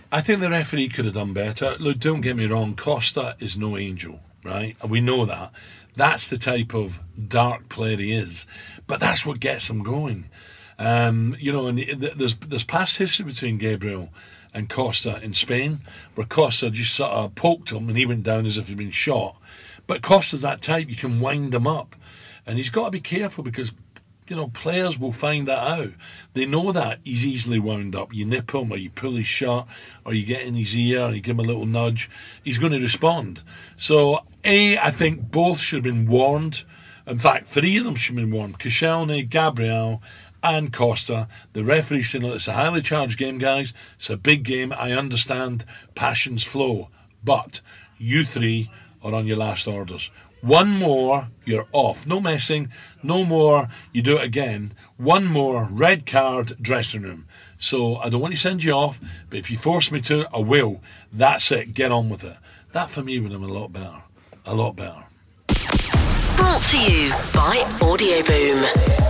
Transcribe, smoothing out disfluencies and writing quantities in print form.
I think the referee could have done better. Look, don't get me wrong, Costa is no angel, right? We know that. That's the type of dark player he is. But that's what gets him going. And there's past history between Gabriel and Costa in Spain, where Costa just sort of poked him and he went down as if he'd been shot. But Costa's that type, you can wind him up. And he's got to be careful because players will find that out. They know that he's easily wound up. You nip him or you pull his shirt or you get in his ear and you give him a little nudge. He's going to respond. So, I think both should have been warned. In fact, 3 of them should have been warned. Koscielny, Gabriel and Costa. The referee said, look, it's a highly charged game, guys. It's a big game. I understand passions flow. But you 3 are on your last orders. One more, you're off. No messing. No more, you do it again. One more, red card, dressing room. So I don't want to send you off, but if you force me to, I will. That's it. Get on with it. That for me would have been a lot better. A lot better. Brought to you by Audio Boom.